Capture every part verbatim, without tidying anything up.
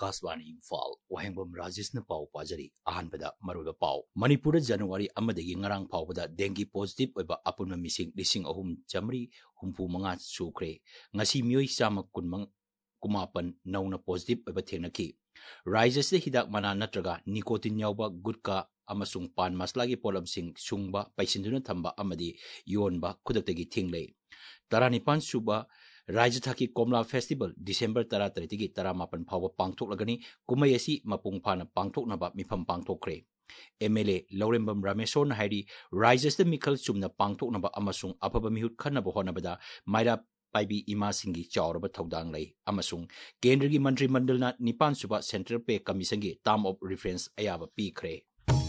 Akashvani Imphal Wahengbam Rajeshna Pau Pajari Ahanbada Maruba Pau Manipur January Amadagi Ngarang Paubada Dengue positive Oba Apuna Missing Lising Ahum Jamri Humpu Mangat Sukre Ngasi Mui Sama Kunmang Kumapan Nauna positive Oba Tenaki Rises the Hidak Mana Natraga Nicotine Yauba Gudka Amasung Pan Maslagi Polam Sing Sungba Paisinduna Tamba Amadi Yonba Kudatagi Tingle Taranipan Suba Rajathaki Komla Festival December Tara Tretigi Taramapan Power Pangtok Lagani Kumayasi Mapung Pana Pangtok Naba Mipam Pangtok Kre M L A Laurembam Rameson Haidi rises the Mikal Sumna Pangtok Naba Amasung Apaba Mihut Kanaba Honabada Maida Paibi Ima Singi Chauraba Taudang Lay Amasung Kendrigi Mandri Mandalna Nipan Suba Central Pay Kamisangi Term of Reference Ayaba P Kre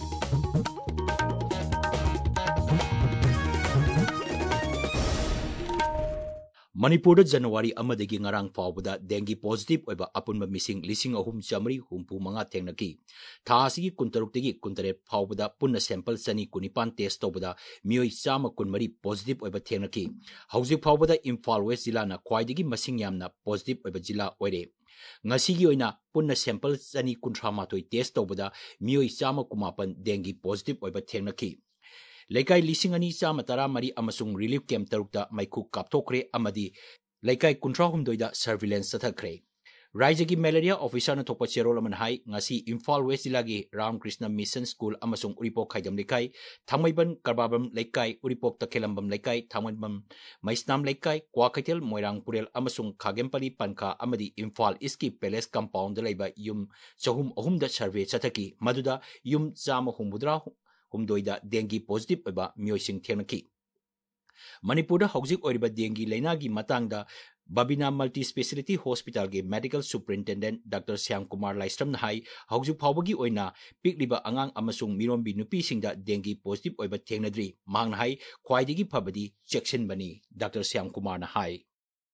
Manipur January Amadagi Ngarang Fawada Dengue positive Oba Apunba missing Lising Ahum Jamri Humpu Manga Tenaki Tasigi Kuntaruktigi Kuntare Fawada Punna sample Sani Kunipan test Obada Mioi Sama Kunmari positive Oba Tenaki Hausi Fawada Imphal West Zilana Kwaidigi Masing Yamna positive Oba Zila Oire Ngasigi Oina Punna sample Sani Kuntramatoi test Obada Mioi Sama Kumapan Dengue positive Oba Tenaki Laikai Lising Ani Sama Tara Mari Amasung Relief Camp Tarukta Maiku Kaptokre Amadi Laikai Kuntra Humdoida Surveillance Sathakre Raijagi Malaria Officer na Topa Cherolaman Hai Ngasi Imphal West Zilagi Ram Krishna Mission School Amasung Uripok Khaidam Laikai Thamaiban Karbabam Laikai Uripok Takhelambam Laikai Thamaiban Maisnam Laikai Kwakaitel Moirang Purel Amasung Khagempali Panka Amadi Imphal Iski Palace Compound Laiba Yum Chahum Ahumda Survey Sathaki Maduda Yum Chama Humudra Humdoida Dengue positive Oba Mioising Tenaki Manipur Hauzik Oriba Dengue Lainagi Matangda Babina Multi Speciality Hospital ge Medical Superintendent Doctor Syam Kumar Laistram Nahai Hauzik Pawagi Oina Pikliba Angang Amasung Mirombi Nupi Singda Dengue positive Oba Tengnadri Mangnahai Kwaidigi Pabadi Chection Bani Doctor Syam Kumar Nahai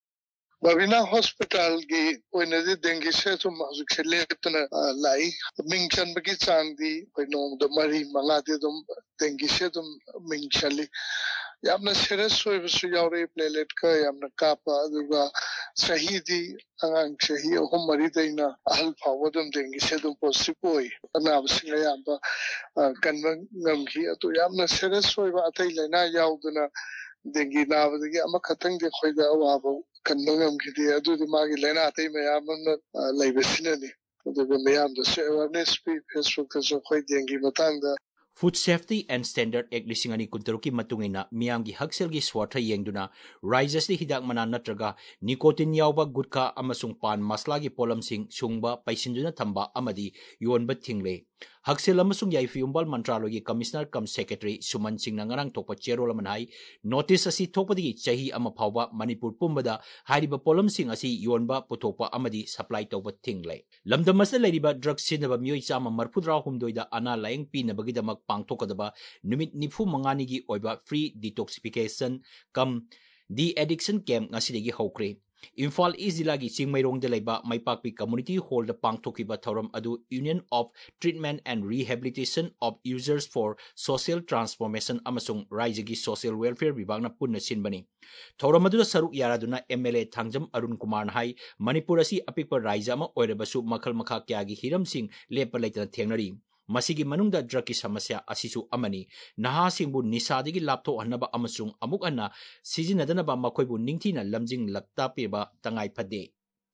Babina Hospital gi oinadi dengue se tum hazuk se leptana lai mingchan bagi changdi oino the mari mangade dum dengue se tum mingchali yamna serious hoy bisu yaure platelet ka yamna kapa aduga sahidi angang sahi hum mari daina ahal phawadum dengue se tum positive hoy ana bisinga yamba kanwang ngamki atu yamna serious hoy ba atai laina yauduna dengue nabadagi ama khatang de khoida awabo Kanbangam Kiti, Adu the Magi Lena, Mayamana, Labisinani, the Mayam, the awareness, Facebook, so quite Yangi Matanga. Food Safety and Standard Act Lisingani Kuntaruki Matungina, Miamgi Haxelgi Swata Yengduna, rises the Hidak Mana Natraga, Nicotine Yauba Gudka Amasung Pan Maslagi Polam Sing, Sungba, Paisinduna Tamba Amadi, Yuan Batingle. Haxel Amasung Yaifiumbal Mantralogi Commissioner cum Secretary Suman Sing Nangarang Topa Cherolamanhai, notice asi Topadi, Chahi Amapava, Manipur Pumbada, Hariba Polam Sing asi Yuanba Putopa Amadi supply Topa Tingle. Lamdamasa Ladiba drug Sinaba Muisama Marpudra Humdoida Ana Lang Pina Bagidamak Pangtokadaba, Numit Nifu Manganigi Oiba free detoxification cum the addiction camp Nasidigi Hokre. Imphal Izilagi Chingmairong de Leba Maipakpi Community Hall the Pangtokiba Thorum Adu Union of Treatment and Rehabilitation of Users for Social Transformation Amasung Raijagi Social Welfare Vibagna Punna Sinbani. Thorum Adu Saruk Yaraduna M L A Thangjam Arun Kumar Hai Manipurasi Apikpa Raijama Oirabasu Makal Makha Kyagi Hiram Singh Lepa Laitana Thengnari. Masigi manungda drug samasya asisu amani naha singbu nisadigi laptop hanaba amasung amuk anna sizinadana makoibu ningthina lamjing lakta piba tangai phade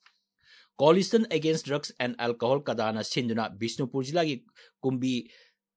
Coalition Against Drugs and Alcohol kadana sinduna Bishnupur jilagi kumbi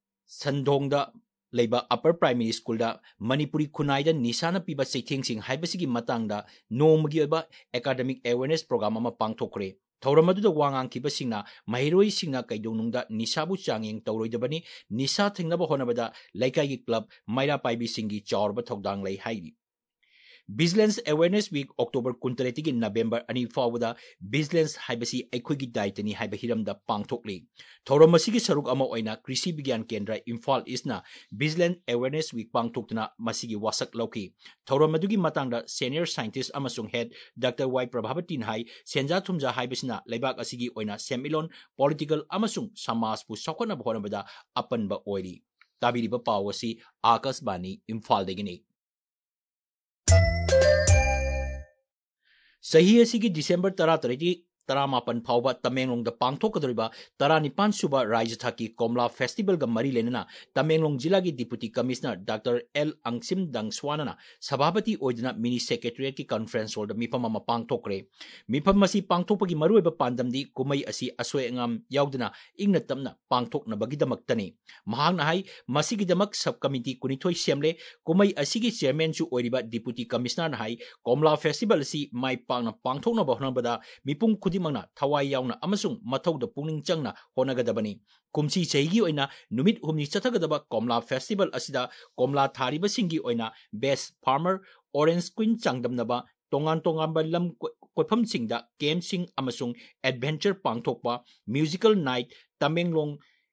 sandongda Leba Upper Primary School da Manipuri Kunaida Nisana piba seithing haibasigi matangda nomgi oba academic awareness program ama pangthokre Tauramadu Wangang Kibasina, Mahiroi Sina Kaidunga, Nisabu Changing Tauroidabani, Nisa Tingnaba Honabada, Laikai Club, Maira Paibi Singi, Chorba Togdang Lay Haidi. Vigilance Awareness Week October Kuntaretigi November Ani Fawada, Vigilance Haibasi Equigi Daitani Haibahiram da Pangtokli. Tauromasigi Saruk Ama Oina, Krisi Bigan Kendra, Imphal Isna, Vigilance Awareness Week Pangtokna, Masigi Wasak Loki. Tauramadugi Matanga, Senior Scientist Amasung Head, Doctor Y. Prabhabatin Hai, Senja Tumja Haibasina, Lebak Asigi Oina, Semilon, Political Amasung, Samas Pusakona Bonabada, Apanba Oili. Tabiriba Pawasi, Akashvani, Imphal Degini. Sahi asigi December tara tariti Taramapan Pauba Tamenglong the Pangtokadriba Taranipan Suba Rajathaki Komla Festival ga Mari Lenana Tamenglong Jilagi Deputy Commissioner Doctor L Angsim Dangswanana Sababati Oidana Mini Secretariat ki Conference Hall da Mipama Pangtokre Mipam Masi Pangtopagi Marueba Pandamdi Kumay Asi Aswe Ngam Yaudana Ingna Tamna Pangtok na Bagidamaktani Mahang na hay Masigidamak Subcommittee Kunitoy Semle Kumay Asigi Chairman Su Oiriba Deputy Commissioner na hay Komla Festival si Mai Pang na Pangtok na Bahnabada Mipung Kudimangna Tawai Yauna Amasung Matau da Puning Changna Honagadabani Kumsi Chaigi Oina Numit Humni Chatagadaba Komla Festival Asida Komla Thariba Singi Oina Best Farmer Orange Queen Changdamnaba Tongan Tongamba Lam Kopham Singda Game Sing Amasung Adventure Pangtokpa Musical Night Tamenglong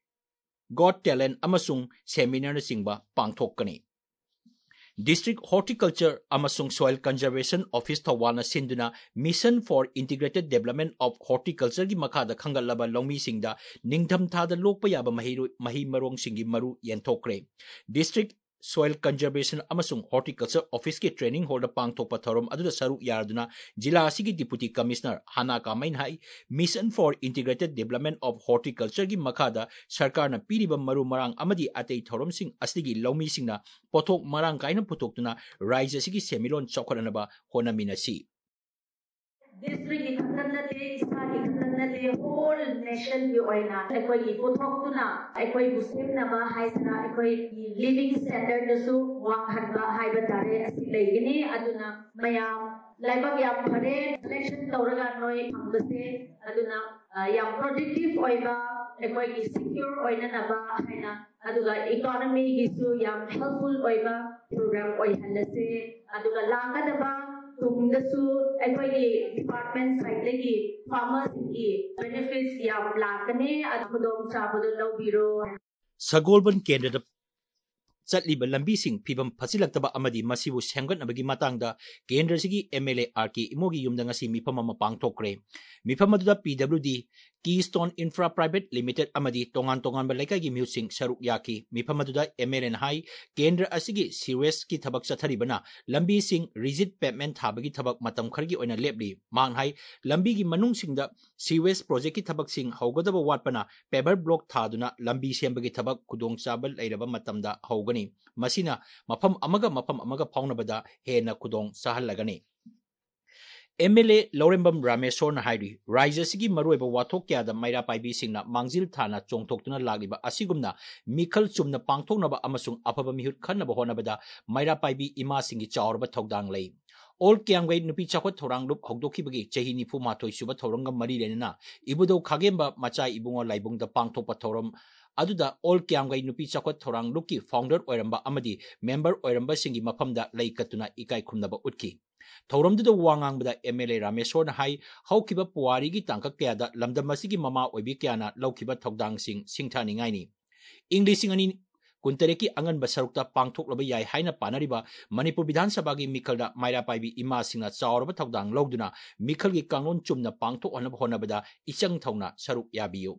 Got Talent Amasung Seminar Singba Pangtokani District Horticulture Amasung Soil Conservation Office Tawana Sinduna Mission for Integrated Development of Horticulture gi makada khangalaba longmi singda ningtham thada lokpa yaba mahi mahi marong singi maru yentokre District Soil Conservation Amasung Horticulture Office ki training holder pangtokpa thorom aduda saru yarduna jila asigi Deputy Commissioner Hana Kamain hai Mission for Integrated Development of Horticulture gi makada sarkar na piriba maru marang amadi atei thorom sing asigi longmi singna pothok marang kaina putoktuna rise asigi semilon chokhalanaba honaminasi District ikhatnate state ikhatnate whole nation ki oina ekoi ki puthokuna ekoi busem naba haisana ekoi living standard su wanghanba haiba tare asi leigini aduna mayam laibak yam phare selection tawraga noi phambase aduna yam productive oiba ekoi ki secure oina naba haina aduga economy gi su yam helpful oiba program oi halase aduga langadaba tumdasu ekoi department side lagi farmers ki benefits yam lakane adudom chabado lobiro Sagolban Kendra Chatliba lambi sing pibam phasilaktaba amadi masibu semgatnabagi matangda Kendra sigi M L A R K imogi yumda ngasi mifam ama pangthokre mifam aduda P W D Keystone Infra Private Limited amadi tongan tongan balaikai gi musing saruk yaki mifam aduda M L N hai Kendra asigi serious ki thabak chatharibana lambi sing rigid pavement thabagi thabak matam khargi oina lepli mang hai lambi gi manung singda serious project ki thabak sing haugadaba watpana paver block thaduna lambi sembagi thabak kudong chabal lairaba matamda haugani masina mafam amaga mafam amaga phaunabada hena kudong sahalagani M L A Lorembam Rameswar na hairi Raijasigi marueba wathok kya da maira paibi singna mangjil thana chongthoktuna lagiba asigumna mikhal chumna pangthoknaba amasung afaba mihut khanaba honabada maira paibi ima singi chawrba thokdang lei All Kyangway Nupi Chakwat Thorang Loop Hogdokibagi Chahini Pumatoi Suba Thoranga Mari Lenina Ibudo Kagemba Macha Ibungo Laibung the Pangtopa Thorum Aduda All Kyangway Nupi Chakwat Thorang Luki founder Oiramba Amadi member Oiramba Singi Mapamda Laikatuna Ikai Kumnaba Utki Thorum the Wangang Bada M L A Rameswar Hai Haukiba Puari gi Tanka Kyada Lamda Masigi Mama Obikiana Laukiba Thogdang Sing Singtani Ngaini English Singani Kuntereki angan basarukta pangthok loba yai haina panariba Manipur Vidhan Sabha gi Mikhalda Maira Paibi Ima Singna Chawraba Thogdang Logduna Mikhal gi Kanglon Chumna pangthok honaba honabada ichang thongna saruk yabiyu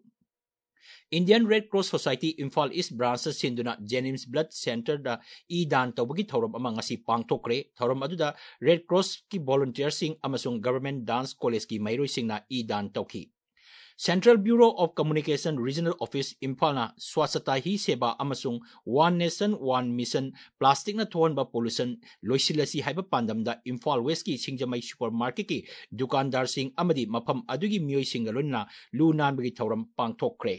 Indian Red Cross Society Imphal East Branch Sinduna Jennings Blood Center da idan tawbagi thorom ama ngasi pangthokre thorom aduda Red Cross ki volunteer sing amasung Government Dance College ki mairoi singna idan tawki Central Bureau of Communication Regional Office Imphalna Swasata hi seba amasung One Nation One Mission Plastic na thonba pollution loisilasi haiba pandamda Imphal West ki Singjamai Supermarket ki dukandar sing amadi mafam adugi mioi singalonna lu nanbagi thoram pangthokre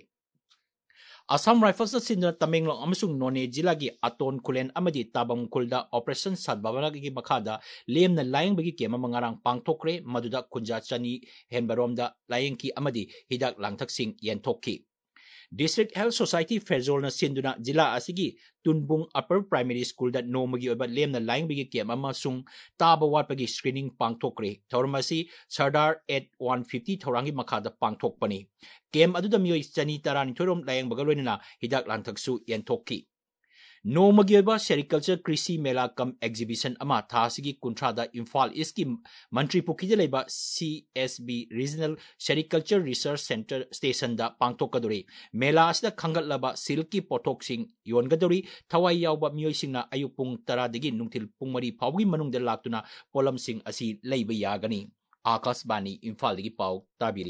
Assam Rifles Sindra Tamenglong amasung None Jilagi Aton Kulen amadi Tabang Kulda Operation Sadbabana gi makada lem na layang bagi kema mangarang pangthokre maduda kunja chani henbaromda layang ki amadi hidak langthak sing yenthokki District Health Society Fezol na Sinduna Jila asigi Tunbung Upper Primary School da nomagi oba lem na layang bagi kema amasung taba wat bagi screening pangthokre thormasi Sardar at one fifty thorangi makada pangthokpani Kem aduda mioi chani tarani thorom layang bagaloina hidak lanthaksu yenthokki No Magyoba Sericulture Krisi Mela Kam Exhibition Ama Thasigi Kuntrada Imphal East ki Mantri Pukidaleba C S B Regional Sericulture Research Center Station da Pangtokadori Mela Asda Khangatlaba Silki Potok Sing Yongadori Thawai Yauba Mioi Singna Ayupung Tara Digi Nungtil Pungmari Pawgi Manung de Laktuna Polam Sing Asi Leiba Yagani Akashvani इम्फालदगी पाउ ताबिरी।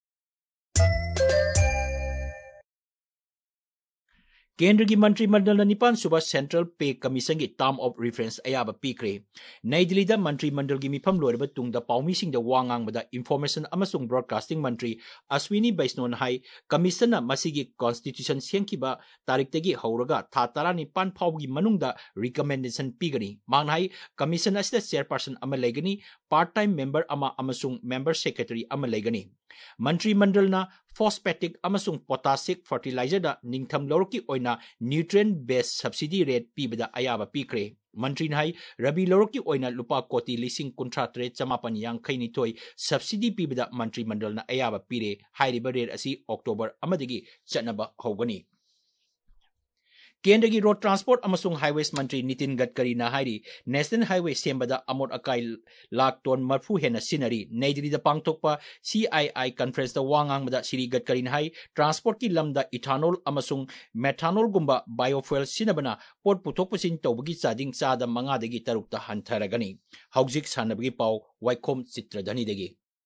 केंद्र की मंत्रिमंडल निपान सुबह central pay commission की term of reference अयाब पीक्रे। नई दिल्ली दा मंत्रिमंडल की मिफम लोरब तुंग दा पाउमीसिंग दा वांगांग बदा इंफॉर्मेशन अमसुंग ब्रॉडकास्टिंग मंत्री अश्विनी वैष्णोन हाई कमीशन मसीगी कॉन्स्टिट्यूशन सेंखिबा तारीख हौरगा था तरा निपान फाउगी मनुंगदा रिकमेंडेशन पीगनी। मांग हाई कमीशन असिदा चेयरपर्सन अमा लेगनी, पार्ट टाइम मेंबर अमा अमसुंग मेंबर सेक्रेटरी अमा लेगनी। मंत्रिमंडलना फॉस्फेटिक अमसुंग पोटासिक फर्टिलाइजर दा निंगथम लौरकी ओइना न्यूट्रिएंट बेस्ड सब्सिडी रेट पीबदा अयाबा पीक्रे। मंत्री नाई रबी लौरकी ओइना लुपा कोटी लिसिंग कुंट्रा त्रे चमापन यांखई निथोई सब्सिडी पीबदा मंत्रिमंडलना अयाबा पीरे। हाइरिबा रेट असी अक्टोबर अमदगी चटनबा हौगनी। केंद्र की रोड ट्रांसपोर्ट अमसुंग हाईवेज मंत्री नितिन गडकरी नाहारी नेशनल हाईवे सेंबदा अमोट अकाई लाख टन मरफू हेन सिनरी। नई दिल्ली पांगथोकपा सी आई आई कॉन्फ्रेंस वांगांगबदा श्री गडकरी नाहाई ट्रांसपोर्ट की लमदा इथानोल अमसुंग मेथानोल गुंबा बायोफ्यूल सिनबना पोट पुथोक पुसिन तौबगी चादिंग चादा मंगादगी तरुकता हंथरगनी। हौजिक सानबगी पाउ वाइखोम चित्रधनीदगी।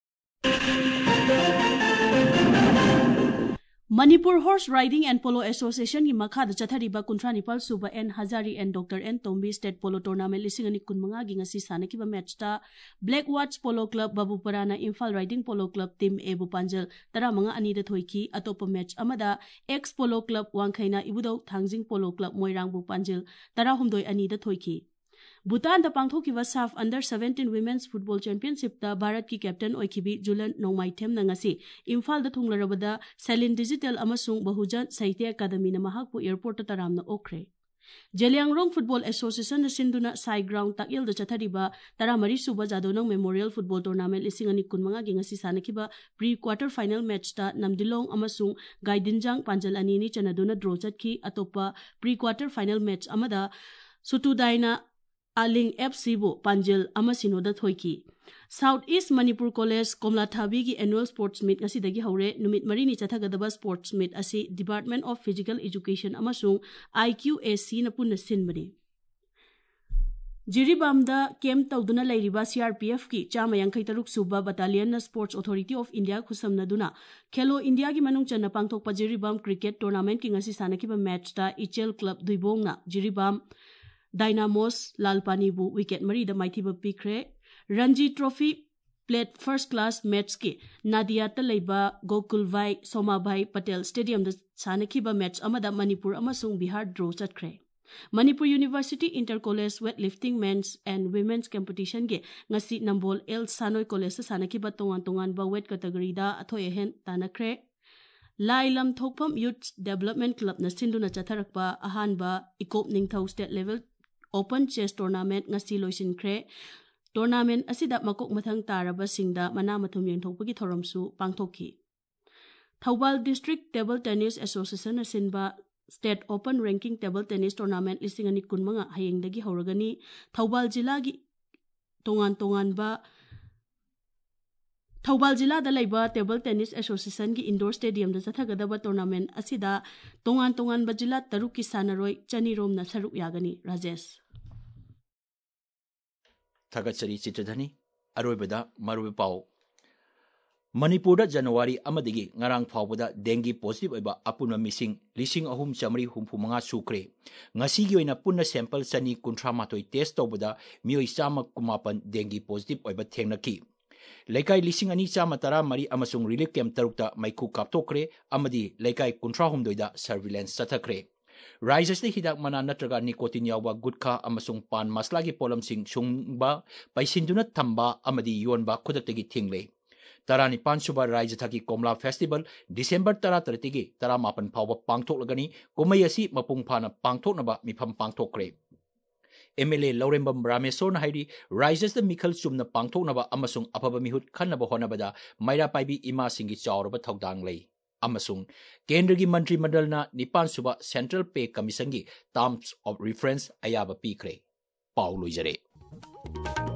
Manipur horse riding and polo association की मखाद चथरीबा कुंथ्रा निपाल सुबह N Hazari and doctor N Tombi state polo tournament लिसिंग अनि कुनमंगा गी ngasi सानकिबा मैचता ब्लैक वाच पोलो क्लब बाबूपराना Imphal riding polo club team A बुपांजल तरामंगा अनि द थोइकी। अतोप मैच अमदा एक्स पोलो क्लब वांखैना इबुदौ थांजिंग पोलो क्लब मोइरांग बुपांजल तराहुमदोय अनि द थोइकी। भूटान द पांगथोकिबा SAFF under seventeen women's football championship दा भारत की कैप्टन ओइखिबी जुलन नोंमाइथेम नंगसी इम्फाल द थुंगलरबदा सेलिन डिजिटल अमसुंग बहुजन साहित्य अकादमी न महाकपु एयरपोर्ट तरामना ओखरे। जेलियांगरोंग फुटबॉल एसोसिएशन सिंधुना साई ग्राउंड ताकिल द चथरीबा तरामरी सुबह जादोनोंग मेमोरियल फुटबॉल टूर्नामेंट लिसिंग अनि कुनमंगा गी ngasi सानकिबा प्री क्वार्टर फाइनल मैच ता नमदिलोंग अमसुंग गाइदिनजांग पांजल अनिनी चनदुना ड्रॉ चटकी। अतोपा प्री क्वार्टर फाइनल मैच अमदा सुटुदाइना आलिंग एफसी बो पांजल अमसिनोदा थोइकी। South east Manipur college Komlathabi की एनुअल स्पोर्ट्स मीट ngasi हौरे नुमित मरीनी चथगदबा स्पोर्ट्स मीट असी डिपार्टमेंट ऑफ फिजिकल एजुकेशन अमसुंग आई क्यू ए सी न पुनः सिनबनी। जिरीबामदा कैम्प तौदुना लैरिबा सीआरपीएफ की चामा यांखै तरुक सुबा battalion sports authority of India खुसमनदुना खेलो इंडिया की मनुंग चन्ना पांगथोकपा जिरीबाम क्रिकेट टूर्नामेंट की ngasi सानकिबा मैच ता इचेल क्लब दुइबोंगना जिरीबाम डायनामोस लालपानीबू विकेट मरीद माइथीबा पीखरे। Ranji trophy plate first class match के नादियाता लेबा गोकुलभाई सोमाभाई पटेल स्टेडियम द सानकिबा मैच अमदा मणिपुर अमसुंग बिहार ड्रॉ चटखरे। Manipur university inter college weight lifting men's and women's competition के ngasi नंबोल एल सानोय कॉलेज सानकिबा तोंगान तोंगान बा वेट कैटेगरी दा अथोय हेन तानखरे। लाइलम थोकफम यूथ डेवलपमेंट क्लब न सिंधुना चथरकपा अहानबा इकोप निंगथौ state level open chess tournament ngasi लोइसिनखरे। टूर्नामेंट असिदा मकोक मथंग तारबा सिंगदा मना मथुम येंथोकपगी थोरमसु पांगथोकी। Thoubal district table tennis association सिनबा state open ranking table tennis tournament लिसिंग अनि कुनमंगा हयेंगदगी हौरगनी। थौबाल जिला की तोंगान तोंगानबा थौबाल जिला दा लैबा टेबल टेनिस एसोसिएशन की इंडोर स्टेडियम दा चथगदबा टूर्नामेंट असिदा तोंगान तोंगानबा जिला तरुक की सानरोय चनीरोम न सरुक यागनी। राजेश थगचरी चित्रधनी अरोबदा मरुब पाओ। मणिपुर जनवरी अमदगी ngarang फाउबदा डेंगी पॉजिटिव ओइबा अपुन मिसिंग लिसिंग अहुम चमरी हुमफु मंगा सुक्रे। ngasi gi oina punna sample chani kunthra matoi test tobada mioi chama kumapan dengue positive ओइबा थेंगनकी। लेकाई लिसिंग अनि चामा तरा मरी अमसुंग रिलीफ कैम्प तरुकता मैखु काप्तोक्रे अमदी लेकाई कुंथ्रा हुमदोइदा सर्विलेंस चथक्रे। राज्यस्ते हिदाक मना नत्रगा निकोटिन यावबा गुटखा अमसुंग पान मसलागी पोलमसिंग सुंगबा पैसिंदुना थंबा अमदी योनबा खुदक्तगी थिंगले। तरानी पांचुबा राज्य थकी कोमला फेस्टिवल डिसेंबर तरा तरतिगी तरा मापन फावबा पांगथोकलगनी कुमई असि मपुंग फाना पांगथोकनबा मिफम पांगथोक्रे। एमएलए लौरेंबम रामेश्वर हाइरी राज्यस्ते मिखल चुमना पांगथोकनबा अमसुंग अफबा मिहुत खन्नबा होनबदा मैरा पाइबी इमा सिंगी चावरबा थौदांग लई। अमसुंग केंद्र की मंत्रिमंडलना निपान सुबा सेंट्रल पे कमीशन की टर्म्स ऑफ रेफरेंस अयाबा पीखरे। पाउ लुइजरे।